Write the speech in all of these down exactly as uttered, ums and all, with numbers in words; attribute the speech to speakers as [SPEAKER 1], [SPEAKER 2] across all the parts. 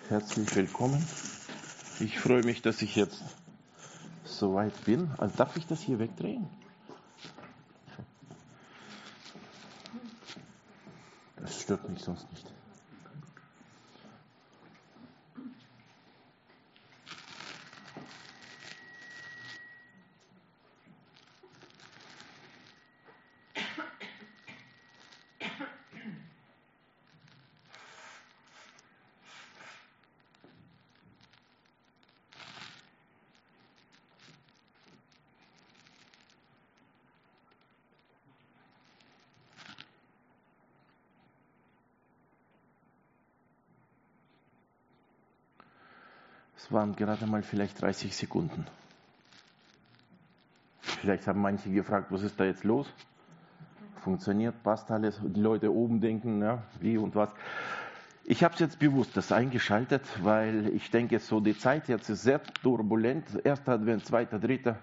[SPEAKER 1] Herzlich willkommen. Ich freue mich, dass ich jetzt soweit bin. Also darf ich das hier wegdrehen? Das stört mich sonst nicht. Es waren gerade mal vielleicht dreißig Sekunden. Vielleicht haben manche gefragt, was ist da jetzt los? Funktioniert, passt alles? Die Leute oben denken, ja, wie und was. Ich habe es jetzt bewusst das eingeschaltet, weil ich denke, so die Zeit jetzt ist sehr turbulent. Erster Advent, zweiter, dritter.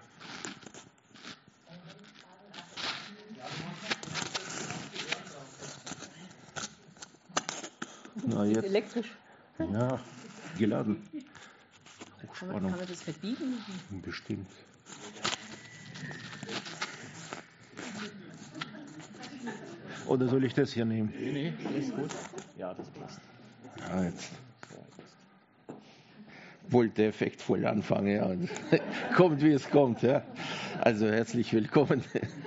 [SPEAKER 1] Na jetzt.
[SPEAKER 2] Elektrisch.
[SPEAKER 1] Ja, geladen.
[SPEAKER 2] Kann man, kann man das verbiegen?
[SPEAKER 1] Bestimmt. Oder soll ich das hier nehmen?
[SPEAKER 3] Nee, nee, ist gut. Ja, das passt.
[SPEAKER 1] Ja, jetzt. Wollte der Effekt voll anfangen, ja. Und kommt, wie es kommt, ja. Also herzlich willkommen.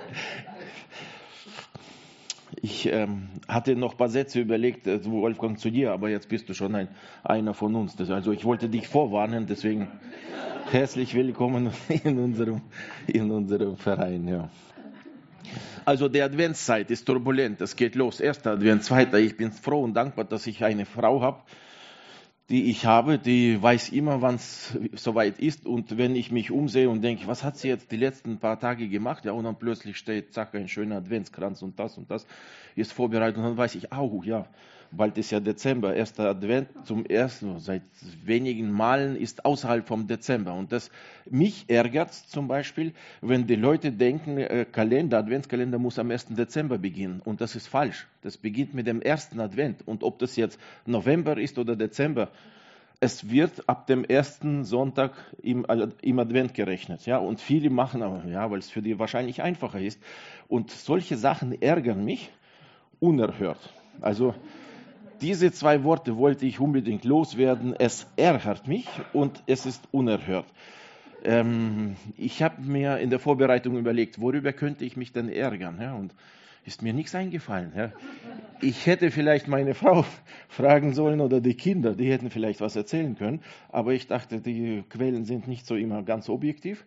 [SPEAKER 1] Ich ähm, hatte noch ein paar Sätze überlegt, also Wolfgang, zu dir, aber jetzt bist du schon ein, einer von uns. Das, also ich wollte dich vorwarnen, deswegen herzlich willkommen in unserem, in unserem Verein. Ja. Also die Adventszeit ist turbulent, es geht los. Erster Advent, zweiter. Ich bin froh und dankbar, dass ich eine Frau habe, die ich habe, die weiß immer, wann es soweit ist. Und wenn ich mich umsehe und denke, was hat sie jetzt die letzten paar Tage gemacht? Ja, und dann plötzlich steht, zack, ein schöner Adventskranz und das und das ist vorbereitet. Und dann weiß ich, au, ja, bald ist ja Dezember. Erster Advent zum ersten, seit wenigen Malen ist außerhalb vom Dezember. Und das, mich ärgert zum Beispiel, wenn die Leute denken, äh, Kalender, Adventskalender muss am ersten Dezember beginnen. Und das ist falsch. Das beginnt mit dem ersten Advent. Und ob das jetzt November ist oder Dezember, es wird ab dem ersten Sonntag im, im Advent gerechnet. Ja? Und viele machen aber, ja, weil es für die wahrscheinlich einfacher ist. Und solche Sachen ärgern mich unerhört. Also diese zwei Worte wollte ich unbedingt loswerden. Es ärgert mich und es ist unerhört. Ähm, ich habe mir in der Vorbereitung überlegt, worüber könnte ich mich denn ärgern? Ja? Und ist mir nichts eingefallen. Ja? Ich hätte vielleicht meine Frau fragen sollen oder die Kinder, die hätten vielleicht was erzählen können. Aber ich dachte, die Quellen sind nicht so immer ganz objektiv.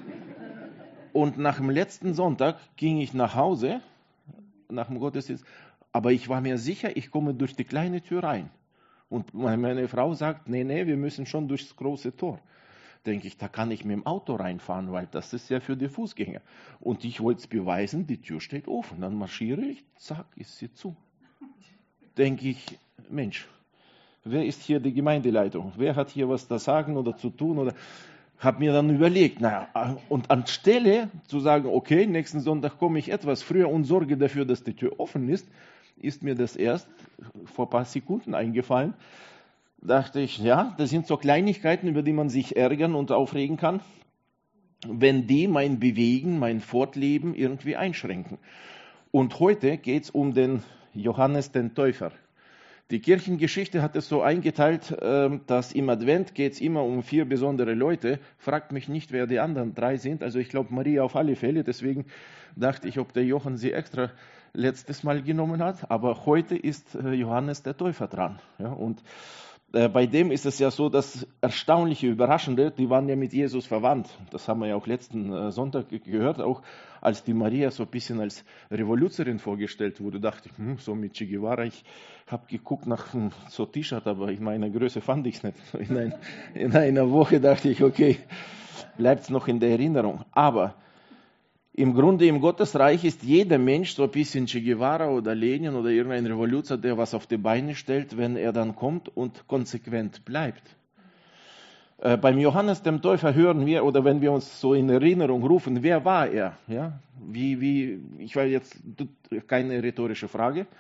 [SPEAKER 1] Und nach dem letzten Sonntag ging ich nach Hause, nach dem Gottesdienst, aber ich war mir sicher, ich komme durch die kleine Tür rein. Und meine Frau sagt, nee, nee, wir müssen schon durchs große Tor. Denke ich, da kann ich mit dem Auto reinfahren, weil das ist ja für die Fußgänger. Und ich wollte es beweisen, die Tür steht offen. Dann marschiere ich, zack, ist sie zu. Denke ich, Mensch, wer ist hier die Gemeindeleitung? Wer hat hier was zu sagen oder zu tun? Oder habe mir dann überlegt, naja, und anstelle zu sagen, okay, nächsten Sonntag komme ich etwas früher und sorge dafür, dass die Tür offen ist, ist mir das erst vor ein paar Sekunden eingefallen. Dachte ich, ja, das sind so Kleinigkeiten, über die man sich ärgern und aufregen kann, wenn die mein Bewegen, mein Fortleben irgendwie einschränken. Und heute geht es um den Johannes den Täufer. Die Kirchengeschichte hat es so eingeteilt, dass im Advent geht es immer um vier besondere Leute. Fragt mich nicht, wer die anderen drei sind. Also ich glaube Maria auf alle Fälle. Deswegen dachte ich, ob der Johann sie extra letztes Mal genommen hat. Aber heute ist Johannes der Täufer dran. Ja, und bei dem ist es ja so, dass erstaunliche, überraschende, die waren ja mit Jesus verwandt. Das haben wir ja auch letzten Sonntag gehört, auch als die Maria so ein bisschen als Revoluzerin vorgestellt wurde, dachte ich, hm, so mit Che Guevara, ich habe geguckt nach so T-Shirt, aber in meiner Größe fand ich es nicht. In, ein, in einer Woche dachte ich, okay, bleibt es noch in der Erinnerung. Aber im Grunde im Gottesreich ist jeder Mensch so ein bisschen Che Guevara oder Lenin oder irgendein Revoluzer, der was auf die Beine stellt, wenn er dann kommt und konsequent bleibt. Äh, beim Johannes dem Täufer hören wir, oder wenn wir uns so in Erinnerung rufen, wer war er? Ja? Wie, wie, ich weiß jetzt keine rhetorische Frage,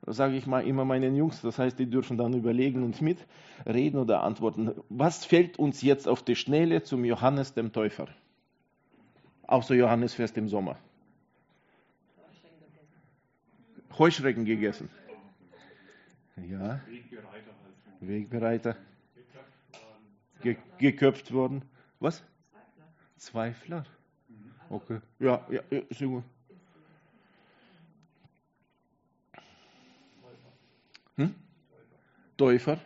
[SPEAKER 1] sage ich mal immer meinen Jungs, das heißt, die dürfen dann überlegen und mitreden oder antworten. Was fällt uns jetzt auf die Schnelle zum Johannes dem Täufer? Außer Johannesfest im Sommer. Heuschrecken gegessen. Ja.
[SPEAKER 4] Wegbereiter.
[SPEAKER 1] Wegbereiter. Ge geköpft worden. Was? Zweifler. Okay. Ja, ja, ja, sehr gut. Hm? Täufer.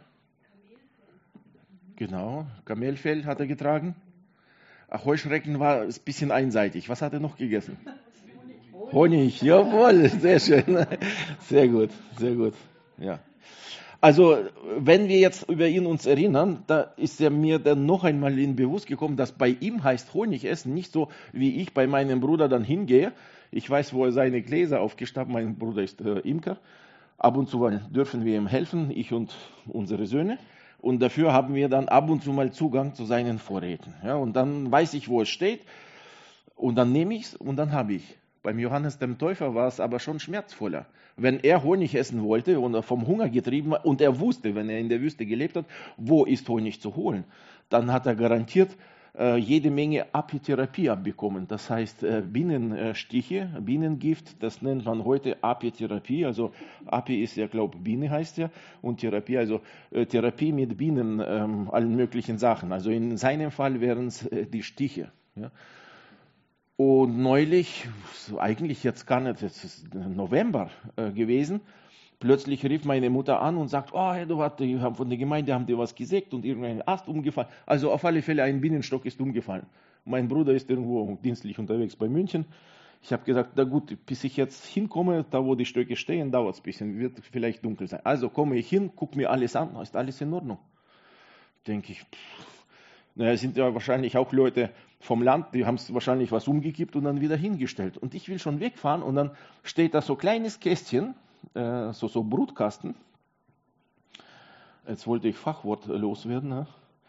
[SPEAKER 1] Genau. Kamelfell hat er getragen. Ach, Heuschrecken war ein bisschen einseitig. Was hat er noch gegessen? Honig. Honig, jawohl, sehr schön. Sehr gut, sehr gut. Ja. Also, wenn wir jetzt über ihn uns erinnern, da ist ja mir dann noch einmal in bewusst gekommen, dass bei ihm heißt Honig essen nicht so, wie ich bei meinem Bruder dann hingehe. Ich weiß, wo er seine Gläser aufgestapelt hat. Mein Bruder ist äh, Imker. Ab und zu mal dürfen wir ihm helfen, ich und unsere Söhne. Und dafür haben wir dann ab und zu mal Zugang zu seinen Vorräten. Ja, und dann weiß ich, wo es steht. Und dann nehme ich es und dann habe ich. Beim Johannes dem Täufer war es aber schon schmerzvoller. Wenn er Honig essen wollte und er vom Hunger getrieben war und er wusste, wenn er in der Wüste gelebt hat, wo ist Honig zu holen, dann hat er garantiert äh, jede Menge Apitherapie abbekommen. Das heißt äh, Bienenstiche, Bienengift, das nennt man heute Apitherapie. Also Api ist ja, glaube ich, Biene heißt ja, und Therapie, also äh, Therapie mit Bienen, ähm, allen möglichen Sachen. Also in seinem Fall wären es äh, die Stiche. Ja. Und neulich, eigentlich jetzt gar nicht, jetzt ist November äh, gewesen, plötzlich rief meine Mutter an und sagt, oh, Eduard, die haben von der Gemeinde haben dir was gesägt und irgendein Ast umgefallen. Also auf alle Fälle ein Bienenstock ist umgefallen. Mein Bruder ist irgendwo dienstlich unterwegs bei München. Ich habe gesagt, na gut, bis ich jetzt hinkomme, da wo die Stöcke stehen, dauert es ein bisschen, wird vielleicht dunkel sein. Also komme ich hin, gucke mir alles an, ist alles in Ordnung. Denke ich, pff, naja, es sind ja wahrscheinlich auch Leute vom Land, die haben es wahrscheinlich was umgekippt und dann wieder hingestellt. Und ich will schon wegfahren und dann steht da so ein kleines Kästchen, äh, so, so Brutkasten. Jetzt wollte ich Fachwort loswerden. Ne?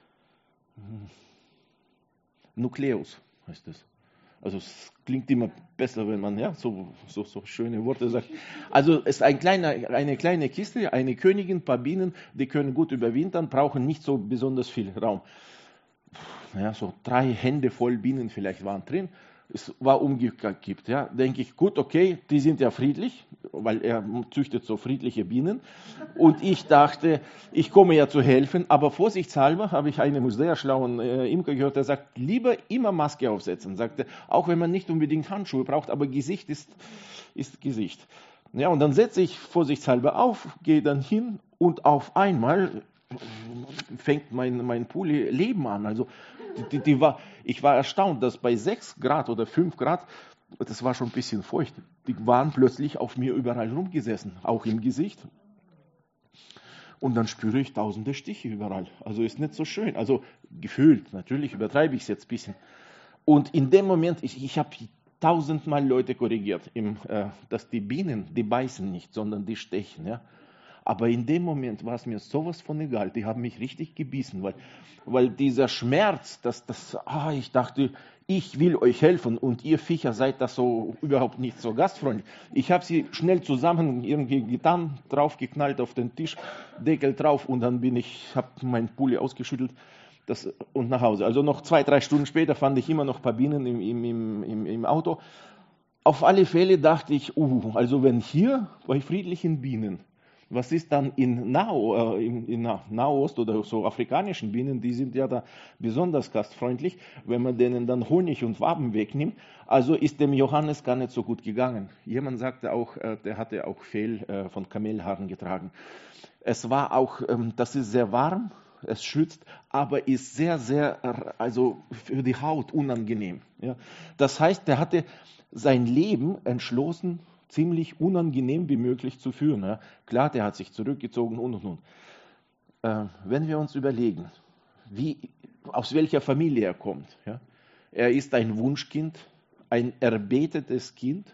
[SPEAKER 1] Nukleus heißt es. Also es klingt immer besser, wenn man ja so, so, so schöne Worte sagt. Also es ist ein kleiner, eine kleine Kiste, eine Königin, ein paar Bienen, die können gut überwintern, brauchen nicht so besonders viel Raum. Ja, so drei Hände voll Bienen vielleicht waren drin. Es war umgekippt. Ja. Denke ich, gut, okay, die sind ja friedlich, weil er züchtet so friedliche Bienen. Und ich dachte, ich komme ja zu helfen, aber vorsichtshalber habe ich einen sehr schlauen äh, Imker gehört, der sagt, lieber immer Maske aufsetzen. Sagte, auch wenn man nicht unbedingt Handschuhe braucht, aber Gesicht ist, ist Gesicht. Ja, und dann setze ich vorsichtshalber auf, gehe dann hin und auf einmal fängt mein, mein Pulli Leben an. Also die, die war, ich war erstaunt, dass bei sechs Grad oder fünf Grad, das war schon ein bisschen feucht, die waren plötzlich auf mir überall rumgesessen, auch im Gesicht. Und dann spüre ich tausende Stiche überall. Also ist nicht so schön. Also gefühlt, natürlich übertreibe ich es jetzt ein bisschen. Und in dem Moment, ich, ich habe tausendmal Leute korrigiert, im, äh, dass die Bienen, die beißen nicht, sondern die stechen. Ja. Aber in dem Moment war es mir sowas von egal. Die haben mich richtig gebissen, weil, weil dieser Schmerz, das, das, ah, ich dachte, ich will euch helfen und ihr Viecher seid das so überhaupt nicht so gastfreundlich. Ich habe sie schnell zusammen irgendwie getan, draufgeknallt auf den Tisch, Deckel drauf und dann bin ich, habe meinen Pulli ausgeschüttelt das, und nach Hause. Also noch zwei, drei Stunden später fand ich immer noch ein paar Bienen im, im, im, im Auto. Auf alle Fälle dachte ich, uh, also wenn hier bei friedlichen Bienen, was ist dann in, Nao, äh, in, in Nahost oder so afrikanischen Bienen, die sind ja da besonders gastfreundlich, wenn man denen dann Honig und Waben wegnimmt. Also ist dem Johannes gar nicht so gut gegangen. Jemand sagte auch, äh, der hatte auch Fell äh, von Kamelhaaren getragen. Es war auch, ähm, das ist sehr warm, es schützt, aber ist sehr, sehr, also für die Haut unangenehm. Ja. Das heißt, der hatte sein Leben entschlossen, ziemlich unangenehm wie möglich zu führen. Ja. Klar, der hat sich zurückgezogen und und und. Äh, wenn wir uns überlegen, wie, aus welcher Familie er kommt. Ja. Er ist ein Wunschkind, ein erbetetes Kind.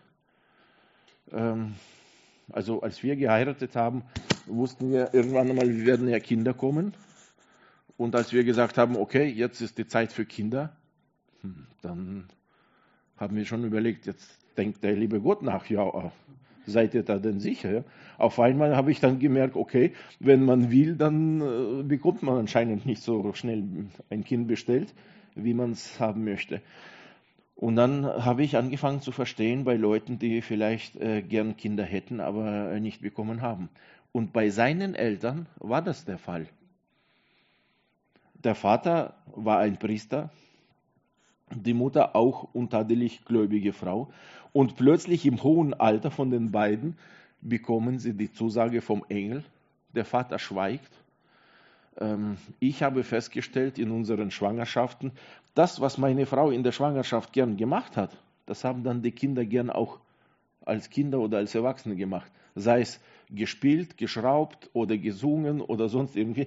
[SPEAKER 1] Ähm, also als wir geheiratet haben, wussten wir irgendwann einmal, wir werden ja Kinder kommen. Und als wir gesagt haben, okay, jetzt ist die Zeit für Kinder, dann haben wir schon überlegt, jetzt denkt der liebe Gott nach, ja, Seid ihr da denn sicher? Ja? Auf einmal habe ich dann gemerkt, okay, wenn man will, dann äh, bekommt man anscheinend nicht so schnell ein Kind bestellt, wie man es haben möchte. Und dann habe ich angefangen zu verstehen bei Leuten, die vielleicht äh, gern Kinder hätten, aber äh, nicht bekommen haben. Und bei seinen Eltern war das der Fall. Der Vater war ein Priester, die Mutter auch untadelig gläubige Frau. Und plötzlich im hohen Alter von den beiden bekommen sie die Zusage vom Engel. Der Vater schweigt. Ähm, ich habe festgestellt in unseren Schwangerschaften, das, was meine Frau in der Schwangerschaft gern gemacht hat, das haben dann die Kinder gern auch als Kinder oder als Erwachsene gemacht. Sei es gespielt, geschraubt oder gesungen oder sonst irgendwie.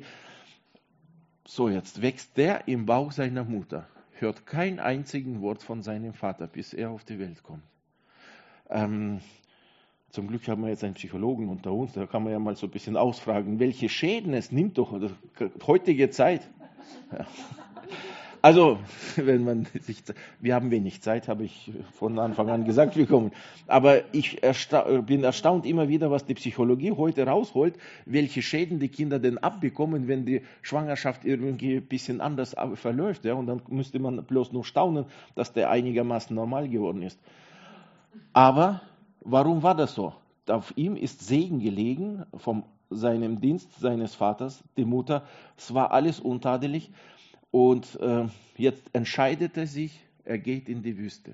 [SPEAKER 1] So, jetzt wächst der im Bauch seiner Mutter, hört kein einziges Wort von seinem Vater, bis er auf die Welt kommt. Ähm, zum Glück haben wir jetzt einen Psychologen unter uns, da kann man ja mal so ein bisschen ausfragen, welche Schäden es nimmt doch, oder heutige Zeit. Ja. Also, wenn man sich, wir haben wenig Zeit, habe ich von Anfang an gesagt, wir kommen. Aber ich ersta- bin erstaunt immer wieder, was die Psychologie heute rausholt, welche Schäden die Kinder denn abbekommen, wenn die Schwangerschaft irgendwie ein bisschen anders verläuft. Ja? Und dann müsste man bloß nur staunen, dass der einigermaßen normal geworden ist. Aber warum war das so? Auf ihm ist Segen gelegen von seinem Dienst seines Vaters, die Mutter. Es war alles untadelig. Und äh, jetzt entscheidet er sich, er geht in die Wüste.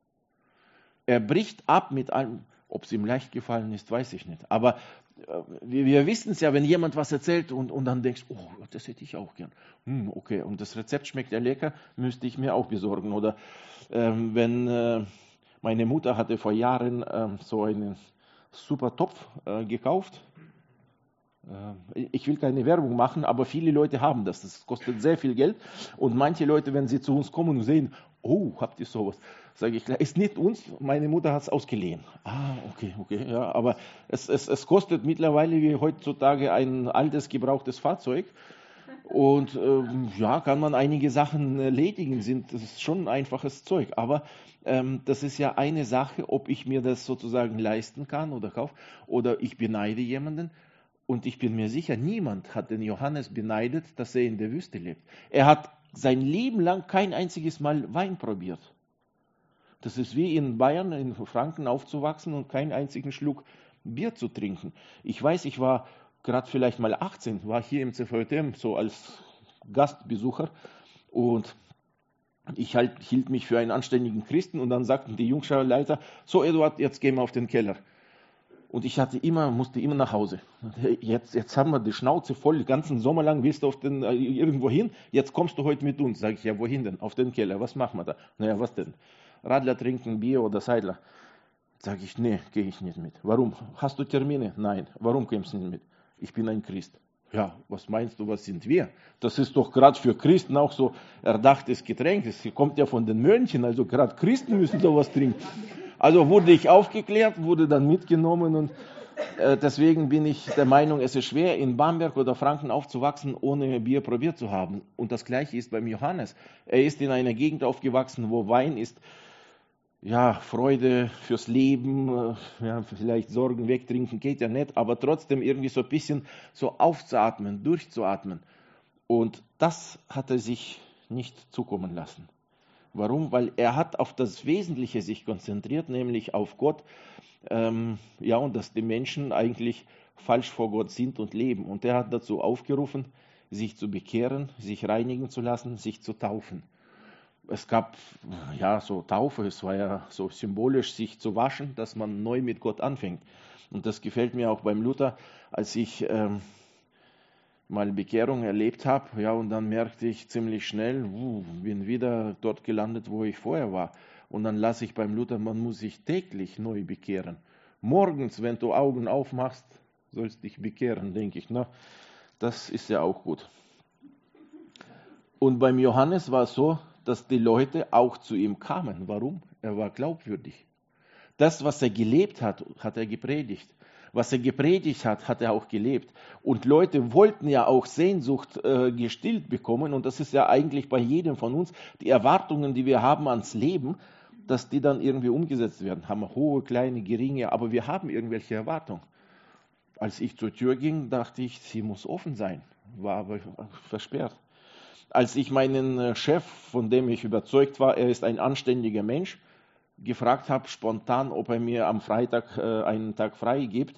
[SPEAKER 1] Er bricht ab mit allem, ob es ihm leicht gefallen ist, weiß ich nicht. Aber äh, wir, wir wissen es ja, wenn jemand was erzählt und, und dann denkst, oh, das hätte ich auch gern. Hm, okay, und das Rezept schmeckt ja lecker, müsste ich mir auch besorgen. Oder ähm, wenn äh, meine Mutter hatte vor Jahren äh, so einen super Topf äh, gekauft. Ich will keine Werbung machen, aber viele Leute haben das. Das kostet sehr viel Geld. Und manche Leute, wenn sie zu uns kommen und sehen, oh, habt ihr sowas? Sage ich, ist nicht uns, meine Mutter hat es ausgeliehen. Ah, okay, okay, ja, aber es, es, es kostet mittlerweile wie heutzutage ein altes, gebrauchtes Fahrzeug. Und ähm, ja, kann man einige Sachen erledigen, sind, das ist schon ein einfaches Zeug. Aber ähm, das ist ja eine Sache, ob ich mir das sozusagen leisten kann oder kaufe, oder ich beneide jemanden. Und ich bin mir sicher, niemand hat den Johannes beneidet, dass er in der Wüste lebt. Er hat sein Leben lang kein einziges Mal Wein probiert. Das ist wie in Bayern, in Franken aufzuwachsen und keinen einzigen Schluck Bier zu trinken. Ich weiß, ich war gerade vielleicht mal achtzehn, war hier im C V J M so als Gastbesucher und ich halt, hielt mich für einen anständigen Christen und dann sagten die Jungscharleiter, so Eduard, jetzt gehen wir auf den Keller. Und ich hatte immer, musste immer nach Hause. Jetzt, jetzt haben wir die Schnauze voll, den ganzen Sommer lang willst du auf den, äh, irgendwo hin, jetzt kommst du heute mit uns. Sag ich, ja, wohin denn? Auf den Keller, was machen wir da? Naja, was denn? Radler trinken, Bier oder Seidler? Sag ich, nee, gehe ich nicht mit. Warum? Hast du Termine? Nein. Warum kommst du nicht mit? Ich bin ein Christ. Ja, was meinst du, was sind wir? Das ist doch gerade für Christen auch so erdachtes Getränk. Das kommt ja von den Mönchen, also gerade Christen müssen sowas trinken. Also wurde ich aufgeklärt, wurde dann mitgenommen und äh, deswegen bin ich der Meinung, es ist schwer, in Bamberg oder Franken aufzuwachsen, ohne Bier probiert zu haben. Und das Gleiche ist beim Johannes. Er ist in einer Gegend aufgewachsen, wo Wein ist, ja, Freude fürs Leben, äh, ja, vielleicht Sorgen wegtrinken, geht ja nicht, aber trotzdem irgendwie so ein bisschen so aufzuatmen, durchzuatmen. Und das hat er sich nicht zukommen lassen. Warum? Weil er hat auf das Wesentliche sich konzentriert, nämlich auf Gott, ähm, ja, und dass die Menschen eigentlich falsch vor Gott sind und leben. Und er hat dazu aufgerufen, sich zu bekehren, sich reinigen zu lassen, sich zu taufen. Es gab, ja, so Taufe, es war ja so symbolisch, sich zu waschen, dass man neu mit Gott anfängt. Und das gefällt mir auch beim Luther, als ich ähm, mal Bekehrung erlebt habe, ja, und dann merkte ich ziemlich schnell, uh, bin wieder dort gelandet, wo ich vorher war. Und dann lasse ich beim Luther, man muss sich täglich neu bekehren. Morgens, wenn du Augen aufmachst, sollst dich bekehren, denke ich. Na, das ist ja auch gut. Und beim Johannes war es so, dass die Leute auch zu ihm kamen. Warum? Er war glaubwürdig. Das, was er gelebt hat, hat er gepredigt. Was er gepredigt hat, hat er auch gelebt. Und Leute wollten ja auch Sehnsucht äh, gestillt bekommen. Und das ist ja eigentlich bei jedem von uns die Erwartungen, die wir haben ans Leben. dass die dann irgendwie umgesetzt werden. Haben wir hohe, kleine, geringe, aber wir haben irgendwelche Erwartungen. Als ich zur Tür ging, dachte ich, sie muss offen sein, war aber versperrt. Als ich meinen Chef, von dem ich überzeugt war, er ist ein anständiger Mensch, gefragt habe spontan, ob er mir am Freitag äh, einen Tag frei gibt,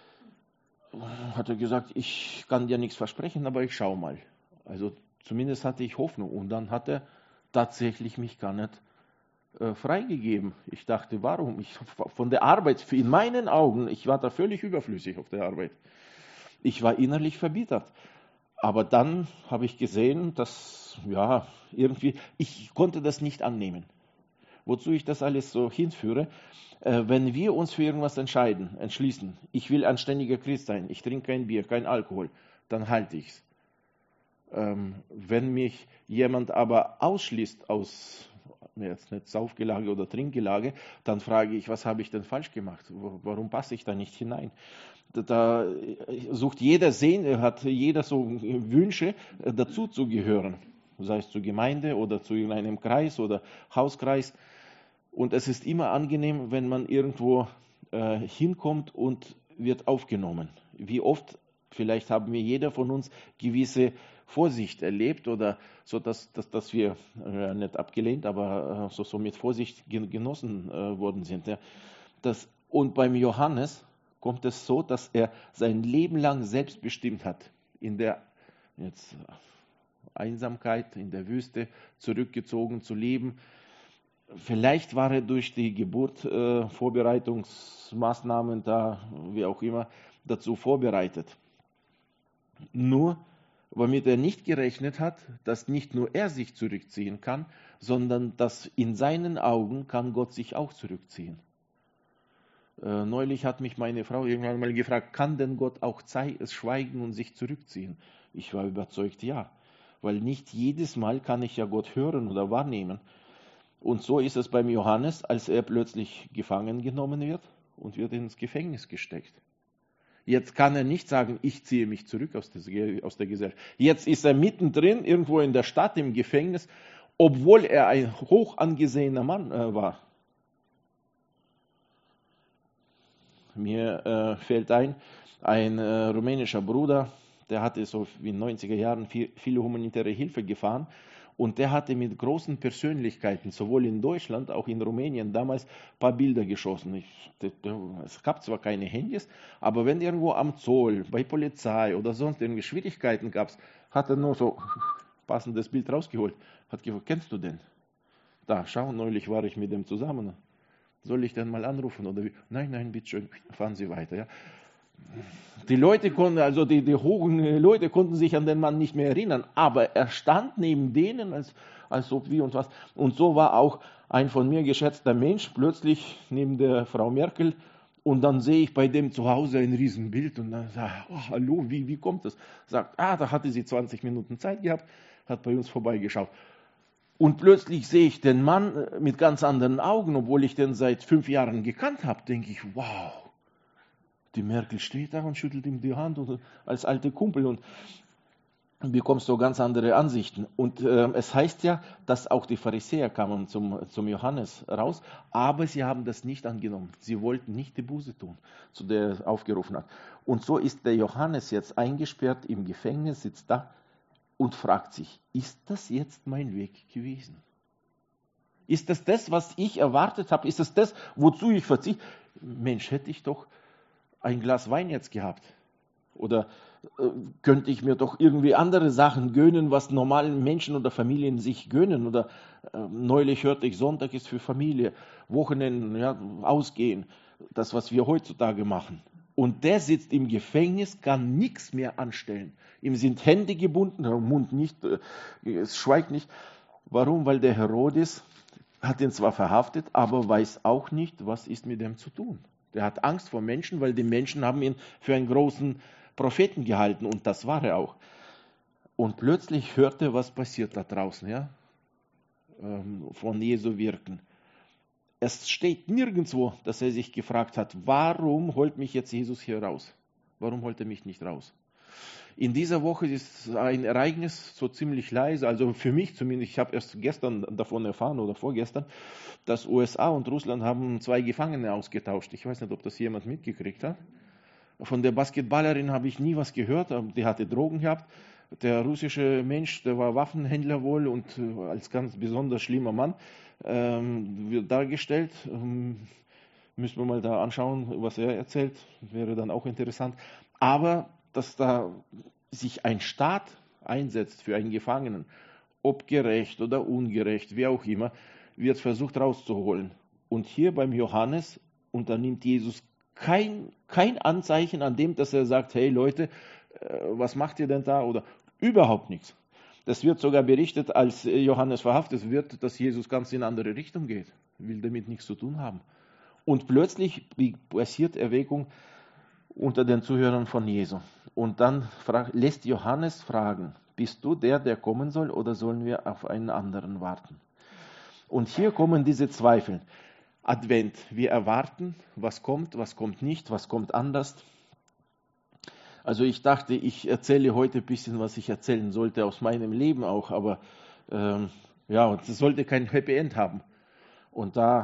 [SPEAKER 1] hat er gesagt, ich kann dir nichts versprechen, aber ich schaue mal. Also zumindest hatte ich Hoffnung. Und dann hat er tatsächlich mich gar nicht äh, freigegeben. Ich dachte, warum? Ich, von der Arbeit, in meinen Augen, ich war da völlig überflüssig auf der Arbeit. Ich war innerlich verbittert. Aber dann habe ich gesehen, dass, ja, irgendwie, ich konnte das nicht annehmen. Wozu ich das alles so hinführe, äh, wenn wir uns für irgendwas entscheiden, entschließen, ich will anständiger Christ sein, ich trinke kein Bier, kein Alkohol, dann halte ich es. Ähm, wenn mich jemand aber ausschließt aus, jetzt nicht Saufgelage oder Trinkgelage, dann frage ich, was habe ich denn falsch gemacht? Warum passe ich da nicht hinein? Da sucht jeder Sehne, hat jeder so Wünsche, dazu zu gehören, sei es zur Gemeinde oder zu irgendeinem Kreis oder Hauskreis. Und es ist immer angenehm, wenn man irgendwo äh, hinkommt und wird aufgenommen. Wie oft, vielleicht haben wir jeder von uns gewisse Vorsicht erlebt oder so, dass, dass, dass wir äh, nicht abgelehnt, aber äh, so, so mit Vorsicht genossen äh, worden sind. Ja. Das, und beim Johannes kommt es so, dass er sein Leben lang selbst bestimmt hat, in der jetzt, Einsamkeit, in der Wüste zurückgezogen zu leben. Vielleicht war er durch die Geburt, äh, Vorbereitungsmaßnahmen da, wie auch immer, dazu vorbereitet. Nur, womit er nicht gerechnet hat, dass nicht nur er sich zurückziehen kann, sondern dass in seinen Augen kann Gott sich auch zurückziehen. Äh, neulich hat mich meine Frau irgendwann mal gefragt, kann denn Gott auch schweigen und sich zurückziehen? Ich war überzeugt, ja. Weil nicht jedes Mal kann ich ja Gott hören oder wahrnehmen. Und so ist es beim Johannes, als er plötzlich gefangen genommen wird und wird ins Gefängnis gesteckt. Jetzt kann er nicht sagen, ich ziehe mich zurück aus der, aus der Gesellschaft. Jetzt ist er mittendrin, irgendwo in der Stadt, im Gefängnis, obwohl er ein hoch angesehener Mann äh, war. Mir äh, fällt ein, ein äh, rumänischer Bruder, der hatte so in den neunziger Jahren viel, viele humanitäre Hilfe gefahren und der hatte mit großen Persönlichkeiten, sowohl in Deutschland, auch in Rumänien, damals ein paar Bilder geschossen. Ich, das, es gab zwar keine Handys, aber wenn irgendwo am Zoll, bei Polizei oder sonst irgendwie Schwierigkeiten gab, hat er nur so ein passendes Bild rausgeholt. Hat gefragt, kennst du den? Da, schau, neulich war ich mit dem zusammen. Soll ich denn mal anrufen? Oder wie? Nein, nein, bitte schön, fahren Sie weiter. Ja. Die Leute konnten, also die, die hohen Leute konnten sich an den Mann nicht mehr erinnern, aber er stand neben denen, als, als ob wie und was. Und so war auch ein von mir geschätzter Mensch plötzlich neben der Frau Merkel und dann sehe ich bei dem zu Hause ein Riesenbild und dann sage ich, oh, hallo, wie, wie kommt das? Sagt, ah, da hatte sie zwanzig Minuten Zeit gehabt, hat bei uns vorbeigeschaut. Und plötzlich sehe ich den Mann mit ganz anderen Augen, obwohl ich den seit fünf Jahren gekannt habe, denke ich, wow, die Merkel steht da und schüttelt ihm die Hand und, als alte Kumpel und bekommst so ganz andere Ansichten. Und äh, es heißt ja, dass auch die Pharisäer kamen zum, zum Johannes raus, aber sie haben das nicht angenommen. Sie wollten nicht die Buße tun, zu der er aufgerufen hat. Und so ist der Johannes jetzt eingesperrt im Gefängnis, sitzt da und fragt sich, ist das jetzt mein Weg gewesen? Ist das das, was ich erwartet habe? Ist das das, wozu ich verzichte? Mensch, hätte ich doch ein Glas Wein jetzt gehabt. Oder äh, könnte ich mir doch irgendwie andere Sachen gönnen, was normalen Menschen oder Familien sich gönnen. Oder äh, neulich hörte ich, Sonntag ist für Familie, Wochenenden, ja, ausgehen. Das, was wir heutzutage machen. Und der sitzt im Gefängnis, kann nichts mehr anstellen. Ihm sind Hände gebunden, der Mund nicht, es schweigt nicht. Warum? Weil der Herodes hat ihn zwar verhaftet, aber weiß auch nicht, was ist mit dem zu tun. Der hat Angst vor Menschen, weil die Menschen haben ihn für einen großen Propheten gehalten und das war er auch. Und plötzlich hört er, was passiert da draußen, ja, von Jesu Wirken. Es steht nirgendwo, dass er sich gefragt hat, warum holt mich jetzt Jesus hier raus? Warum holt er mich nicht raus? In dieser Woche ist ein Ereignis so ziemlich leise, also für mich zumindest, ich habe erst gestern davon erfahren oder vorgestern, dass U S A und Russland haben zwei Gefangene ausgetauscht. Ich weiß nicht, ob das jemand mitgekriegt hat. Von der Basketballerin habe ich nie was gehört, aber die hatte Drogen gehabt. Der russische Mensch, der war Waffenhändler wohl und als ganz besonders schlimmer Mann ähm, wird dargestellt. Ähm, müssen wir mal da anschauen, was er erzählt, wäre dann auch interessant. Aber dass da sich ein Staat einsetzt für einen Gefangenen, ob gerecht oder ungerecht, wie auch immer, wird versucht rauszuholen. Und hier beim Johannes unternimmt Jesus kein, kein Anzeichen an dem, dass er sagt, hey Leute, was macht ihr denn da? Oder überhaupt nichts. Das wird sogar berichtet, als Johannes verhaftet wird, dass Jesus ganz in eine andere Richtung geht. Will damit nichts zu tun haben. Und plötzlich passiert Erweckung unter den Zuhörern von Jesu. Und dann frag, lässt Johannes fragen, bist du der, der kommen soll, oder sollen wir auf einen anderen warten? Und hier kommen diese Zweifel. Advent, wir erwarten, was kommt, was kommt nicht, was kommt anders. Also ich dachte, ich erzähle heute ein bisschen, was ich erzählen sollte aus meinem Leben auch, aber ähm, ja, es sollte kein Happy End haben. Und da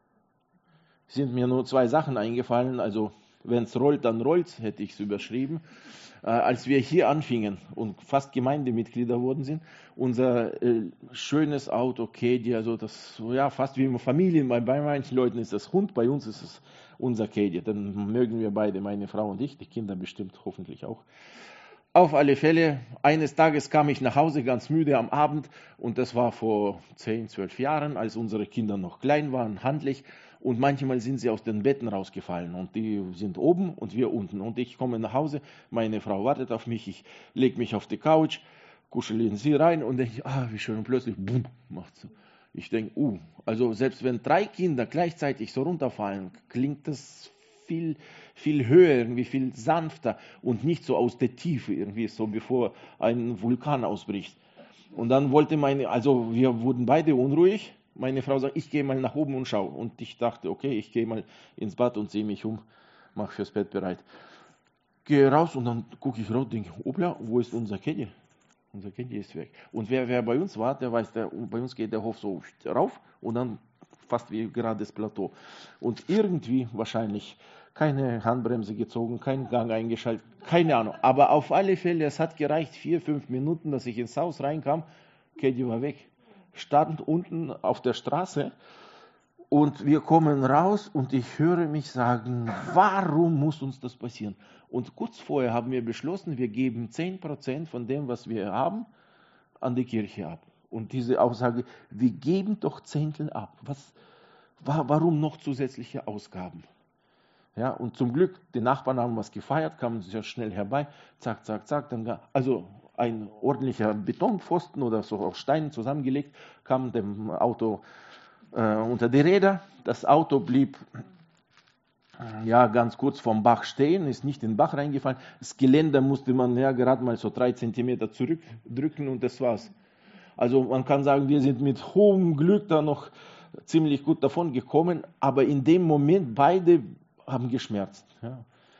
[SPEAKER 1] sind mir nur zwei Sachen eingefallen. Also wenn es rollt, dann rollt, hätte ich es überschrieben. Äh, als wir hier anfingen und fast Gemeindemitglieder wurden sind, unser äh, schönes Auto, Caddy, also das ja fast wie in Familien, bei, bei manchen Leuten ist das Hund, bei uns ist es unser Caddy. Dann mögen wir beide, meine Frau und ich, die Kinder bestimmt hoffentlich auch. Auf alle Fälle, eines Tages kam ich nach Hause ganz müde am Abend und das war vor zehn, zwölf Jahren, als unsere Kinder noch klein waren, handlich. Und manchmal sind sie aus den Betten rausgefallen und die sind oben und wir unten. Und ich komme nach Hause, meine Frau wartet auf mich, ich lege mich auf die Couch, kuschel in sie rein und denke, ah, wie schön. Und plötzlich, bumm, macht sie. Ich denke, uh, also selbst wenn drei Kinder gleichzeitig so runterfallen, klingt das viel, viel höher, irgendwie viel sanfter und nicht so aus der Tiefe, irgendwie so bevor ein Vulkan ausbricht. Und dann wollte meine, also wir wurden beide unruhig. Meine Frau sagt, ich gehe mal nach oben und schaue. Und ich dachte, okay, ich gehe mal ins Bad und sehe mich um, mache fürs Bett bereit. Gehe raus und dann gucke ich raus und denke, obla, wo ist unser Caddy? Unser Caddy ist weg. Und wer, wer bei uns war, der weiß, der, bei uns geht der Hof so rauf und dann fast wie gerade das Plateau. Und irgendwie wahrscheinlich keine Handbremse gezogen, keinen Gang eingeschaltet, keine Ahnung. Aber auf alle Fälle, es hat gereicht, vier, fünf Minuten, dass ich ins Haus reinkam, Caddy war weg. Stand unten auf der Straße und wir kommen raus und ich höre mich sagen, warum muss uns das passieren? Und kurz vorher haben wir beschlossen, wir geben zehn Prozent von dem, was wir haben, an die Kirche ab. Und diese Aussage, wir geben doch Zehntel ab. Was, warum noch zusätzliche Ausgaben? Ja, und zum Glück, die Nachbarn haben was gefeiert, kamen sehr schnell herbei, zack, zack, zack, dann, also ein ordentlicher Betonpfosten oder so aus Steinen zusammengelegt, kam dem Auto äh, unter die Räder. Das Auto blieb äh, ja ganz kurz vom Bach stehen, ist nicht in den Bach reingefallen. Das Geländer musste man ja gerade mal so drei Zentimeter zurückdrücken und das war's. Also man kann sagen, wir sind mit hohem Glück da noch ziemlich gut davon gekommen, aber in dem Moment beide haben geschmerzt. Ja.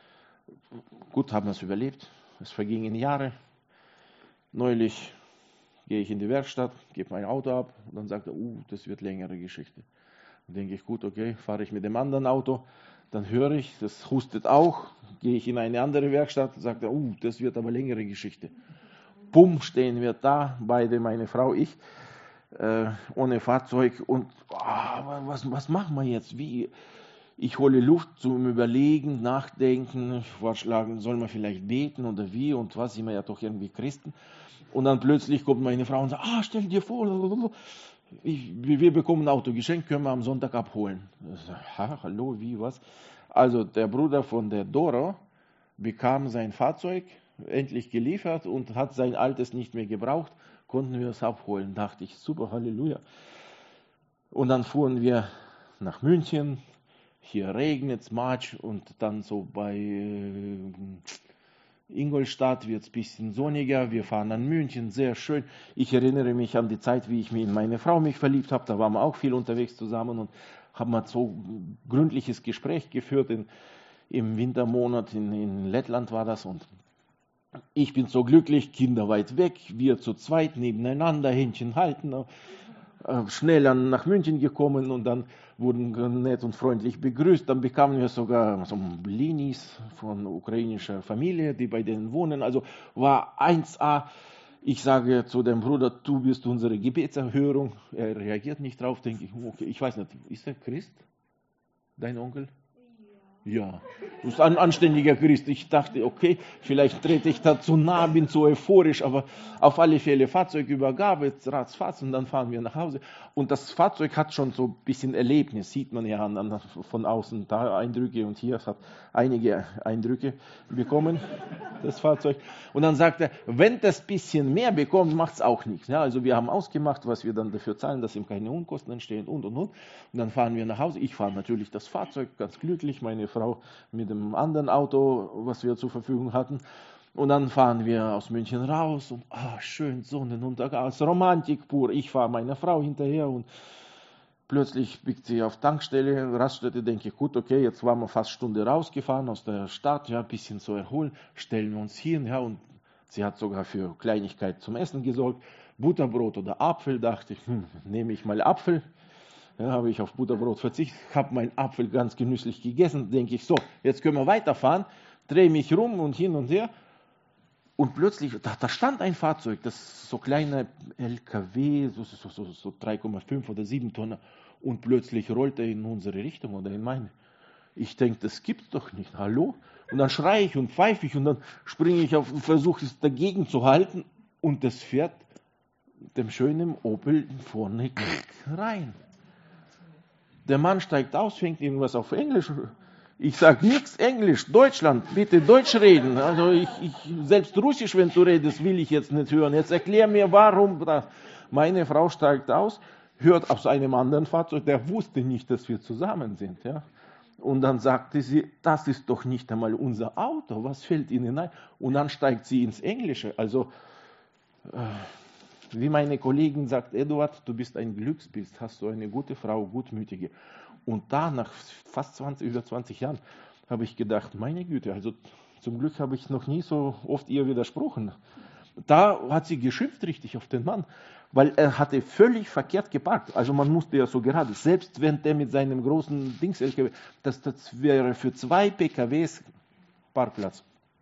[SPEAKER 1] Gut, haben wir es überlebt. Es vergingen Jahre. Neulich gehe ich in die Werkstatt, gebe mein Auto ab und dann sagt er, uh, das wird längere Geschichte. Dann denke ich, gut, okay, fahre ich mit dem anderen Auto, dann höre ich, das hustet auch, gehe ich in eine andere Werkstatt, sagt er, uh, das wird aber längere Geschichte. Bumm, stehen wir da, beide, meine Frau, ich, äh, ohne Fahrzeug und oh, was, was machen wir jetzt? Wie? Ich hole Luft zum Überlegen, Nachdenken, vorschlagen, soll man vielleicht beten oder wie und was, sind wir ja doch irgendwie Christen. Und dann plötzlich kommt meine Frau und sagt, ah, stell dir vor, ich, wir bekommen ein Auto geschenkt, können wir am Sonntag abholen. Ich sage, ha, hallo, wie, was? Also der Bruder von der Doro bekam sein Fahrzeug endlich geliefert und hat sein altes nicht mehr gebraucht, konnten wir es abholen. Dachte ich, super, Halleluja. Und dann fuhren wir nach München. Hier regnet es, Matsch und dann so bei äh, Ingolstadt wird es ein bisschen sonniger. Wir fahren an München, sehr schön. Ich erinnere mich an die Zeit, wie ich mich in meine Frau mich verliebt habe. Da waren wir auch viel unterwegs zusammen und haben mal so ein gründliches Gespräch geführt. In, Im Wintermonat in, in Lettland war das und Ich bin so glücklich, Kinder weit weg, wir zu zweit nebeneinander, Händchen halten, äh, schnell nach München gekommen und dann wurden nett und freundlich begrüßt. Dann bekamen wir sogar so Blinis von ukrainischer Familie, die bei denen wohnen. Also war eins A. Ich sage zu dem Bruder, du bist unsere Gebetserhörung. Er reagiert nicht drauf, denke ich, okay, ich weiß nicht, ist er Christ, dein Onkel? Ja, du bist ein anständiger Christ. Ich dachte, okay, vielleicht trete ich da zu nah, bin zu euphorisch, aber auf alle Fälle Fahrzeugübergabe, ratzfatz und dann fahren wir nach Hause. Und das Fahrzeug hat schon so ein bisschen Erlebnis, sieht man ja an, an, von außen, da Eindrücke und hier, es hat einige Eindrücke bekommen, das Fahrzeug. Und dann sagt er, wenn das bisschen mehr bekommt, macht es auch nichts. Ja, also wir haben ausgemacht, was wir dann dafür zahlen, dass ihm keine Unkosten entstehen und, und, und. Und dann fahren wir nach Hause. Ich fahre natürlich das Fahrzeug, ganz glücklich, meine Frau mit dem anderen Auto, was wir zur Verfügung hatten. Und dann fahren wir aus München raus und ah, schön Sonnenuntergang, Romantik pur. Ich fahre meiner Frau hinterher und plötzlich biegt sie auf Tankstelle, Raststätte, denke ich, gut, okay, jetzt waren wir fast eine Stunde rausgefahren aus der Stadt, ja, ein bisschen zu erholen, stellen wir uns hin, ja, und sie hat sogar für Kleinigkeit zum Essen gesorgt. Butterbrot oder Apfel, dachte ich, hm, nehme ich mal Apfel. Ja, habe ich auf Butterbrot verzichtet, habe meinen Apfel ganz genüsslich gegessen, denke ich, so, jetzt können wir weiterfahren, drehe mich rum und hin und her. Und plötzlich, da, da stand ein Fahrzeug, das so kleiner L K W, so, so, so, so drei Komma fünf oder sieben Tonner, und plötzlich rollt er in unsere Richtung oder in meine. Ich denke, das gibt's doch nicht, hallo? Und dann schreie ich und pfeife ich und dann springe ich auf und versuche es dagegen zu halten und das fährt dem schönen Opel vorne rein. Der Mann steigt aus, fängt irgendwas auf Englisch. Ich sage nichts Englisch, Deutschland, bitte Deutsch reden. Also ich, ich, selbst Russisch, wenn du redest, will ich jetzt nicht hören. Jetzt erklär mir, warum. Meine Frau steigt aus, hört aus einem anderen Fahrzeug, der wusste nicht, dass wir zusammen sind. Ja. Und dann sagte sie, das ist doch nicht einmal unser Auto, was fällt Ihnen ein? Und dann steigt sie ins Englische. Also, äh, wie meine Kollegin sagt, Eduard, du bist ein Glückspilz, hast du eine gute Frau, gutmütige. Und da, nach fast zwanzig, über zwanzig Jahren, habe ich gedacht, meine Güte, also zum Glück habe ich noch nie so oft ihr widersprochen. Da hat sie geschimpft richtig auf den Mann, weil er hatte völlig verkehrt geparkt. Also man musste ja so gerade, selbst wenn der mit seinem großen Dings-L K W, das, das wäre für zwei P K Ws Parkplatz.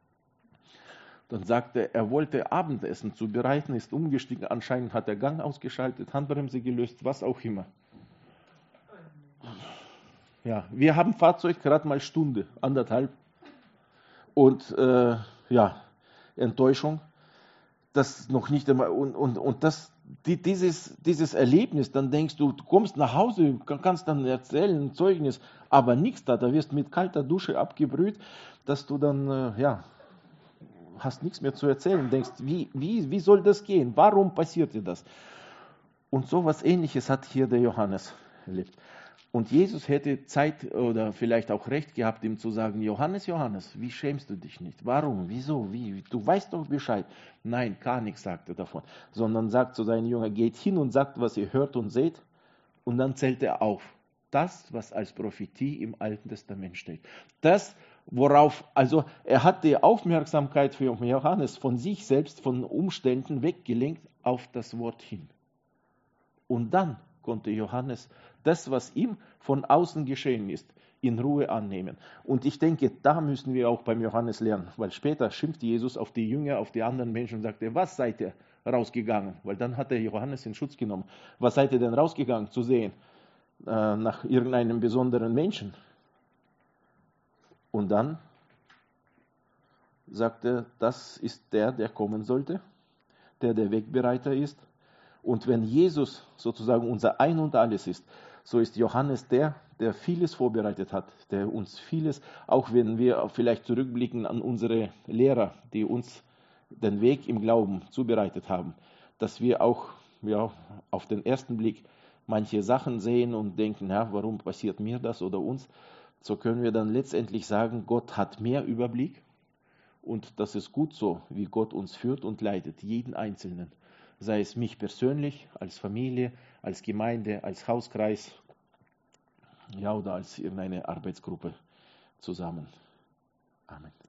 [SPEAKER 1] Dann sagte er, er wollte Abendessen zubereiten, ist umgestiegen, anscheinend hat er Gang ausgeschaltet, Handbremse gelöst, was auch immer. Ja, wir haben Fahrzeug gerade mal Stunde, anderthalb. Und äh, ja, Enttäuschung, das noch nicht einmal, und, und, und das, die, dieses, dieses Erlebnis, dann denkst du, du kommst nach Hause, kannst dann erzählen, ein Zeugnis, aber nichts da, da wirst mit kalter Dusche abgebrüht, dass du dann, äh, ja, hast nichts mehr zu erzählen, denkst, wie, wie, wie soll das gehen? Warum passiert dir das? Und so etwas Ähnliches hat hier der Johannes erlebt. Und Jesus hätte Zeit oder vielleicht auch Recht gehabt, ihm zu sagen, Johannes, Johannes, wie schämst du dich nicht? Warum? Wieso? Wie? Du weißt doch Bescheid. Nein, gar nichts sagt er davon, sondern sagt zu seinen Jüngern, geht hin und sagt, was ihr hört und seht. Und dann zählt er auf. Das, was als Prophetie im Alten Testament steht. Das, worauf, also er hat die Aufmerksamkeit für Johannes von sich selbst, von Umständen weggelenkt auf das Wort hin. Und dann konnte Johannes das, was ihm von außen geschehen ist, in Ruhe annehmen. Und ich denke, da müssen wir auch beim Johannes lernen, weil später schimpft Jesus auf die Jünger, auf die anderen Menschen und sagte, was seid ihr rausgegangen? Weil dann hat er Johannes in Schutz genommen. Was seid ihr denn rausgegangen zu sehen? Äh, nach irgendeinem besonderen Menschen. Und dann sagt er, das ist der, der kommen sollte, der der Wegbereiter ist. Und wenn Jesus sozusagen unser Ein und Alles ist, so ist Johannes der, der vieles vorbereitet hat, der uns vieles, auch wenn wir vielleicht zurückblicken an unsere Lehrer, die uns den Weg im Glauben zubereitet haben, dass wir auch ja, auf den ersten Blick manche Sachen sehen und denken, ja, warum passiert mir das oder uns? So können wir dann letztendlich sagen, Gott hat mehr Überblick und das ist gut so, wie Gott uns führt und leitet, jeden Einzelnen. Sei es mich persönlich, als Familie, als Gemeinde, als Hauskreis, ja, oder als irgendeine Arbeitsgruppe zusammen. Amen.